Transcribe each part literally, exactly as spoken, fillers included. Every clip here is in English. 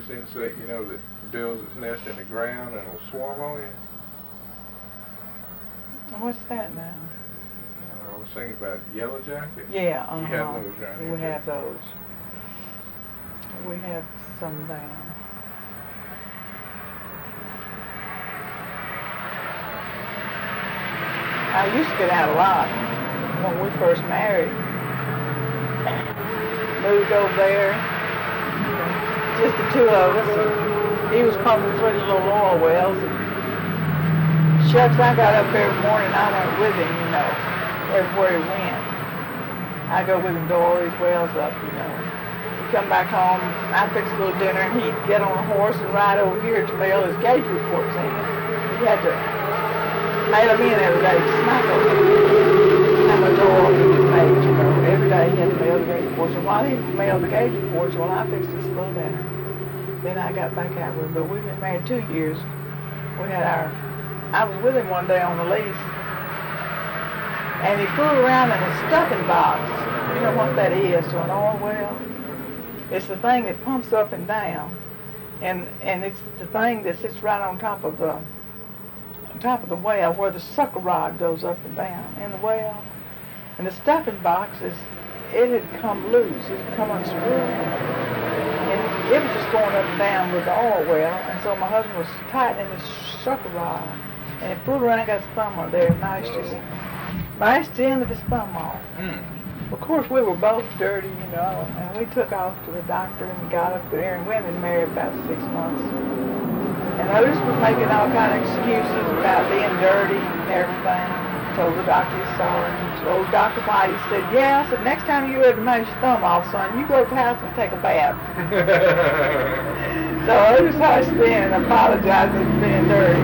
insect, you know, that builds its nest in the ground and will swarm on you? What's that now? Uh, I was thinking about yellow jacket. Yeah, uh-huh. You have those around here? We have those. We have some down. I used to get out a lot when we first married. Moved over there, just the two of us. And he was pumping through the little oil wells. And shucks, I got up every morning. I went with him, you know, everywhere he went. I go with him to all these wells up, you know. He'd come back home, I'd fix a little dinner, and he'd get on a horse and ride over here to mail his gauge reports in. He had to mail them in every day to smack over. How much oil he was made, you know. Every day he had to mail the gauge reports. And while he mailed the gauge reports, well, I fixed this little dinner. Then I got back out with him. But we've been married two years. We had our, I was with him one day on the lease, and he flew around in a stuffing box. You know what that is to an oil well? It's the thing that pumps up and down, and and it's the thing that sits right on top of the on top of the well where the sucker rod goes up and down in the well. And the stuffing box is, it had come loose, it had come unscrewed, and it was just going up and down with the oil well. And so my husband was tightening this sucker rod, and it flew around and got his thumb on there and knifed his, knifed the end of his thumb off. Mm. Of course, we were both dirty, you know, and we took off to the doctor and got up there, and we had been married about six months. And Otis was making all kind of excuses about being dirty and everything. Told the doctor he's sorry. And told Doctor White, he said, yeah, I said, next time you ever knife your thumb off, son, you go to the house and take a bath. So Otis hushed then and apologized for being dirty.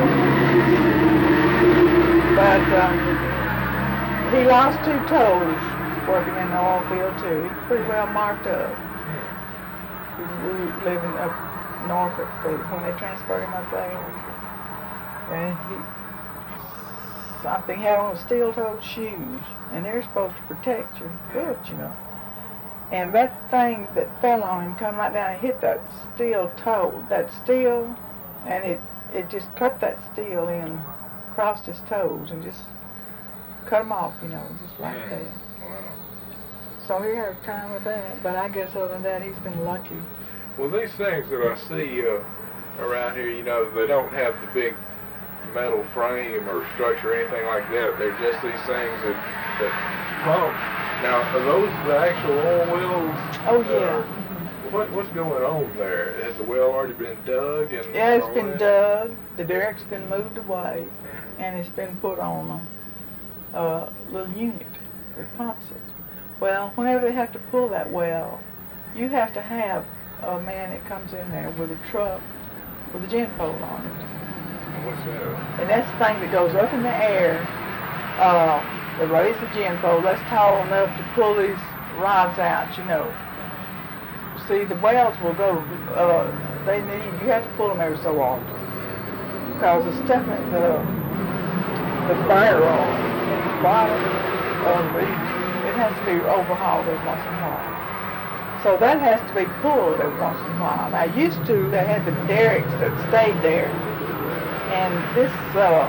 But um, he lost two toes working in the oil field too. He's pretty well marked up. We were living up north of the, when they transferred him up there. And he, something he had on steel-toed shoes, and they're supposed to protect your foot, you know. And that thing that fell on him come right down and hit that steel toe, that steel, and it, it just cut that steel in, crossed his toes, and just cut them off, you know, just like that. Wow. So he had time with that, but I guess other than that, he's been lucky. Well, these things that I see uh, around here, you know, they don't have the big metal frame or structure or anything like that. They're just these things that, that pump. Now, are those the actual oil wells? Oh, yeah. Uh, what, what's going on there? Has the well already been dug? And Yeah, it's all been that? dug, the derrick's been moved away, and it's been put on a uh, little unit that pumps it. Well, whenever they have to pull that well, you have to have a man that comes in there with a truck with a gin pole on it. And what's that? And that's the thing that goes up in the air. Uh, they raise the gin pole. That's tall enough to pull these rods out, you know. See, the wells will go, uh, they need, you have to pull them every so often. Because the stuff in the, the fire on the bottom of the, it has to be overhauled every once in a while. So that has to be pulled every once in a while. Now, used to, they had the derricks that stayed there. And this uh,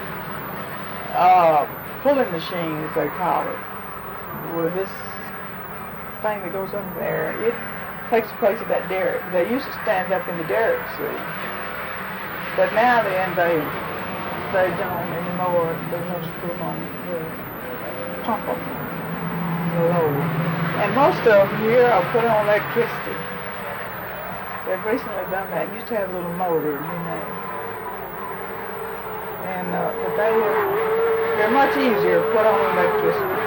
uh, pulling machine, as they call it, with this thing that goes under there, it takes the place of that derrick. They used to stand up in the derrick, see. But now then, they, they don't anymore. They just put them on the pump them, the load. And most of them here are put on electricity. They've recently done that. Used to have a little motor, you know. And, uh, but they, they're much easier to put on electricity.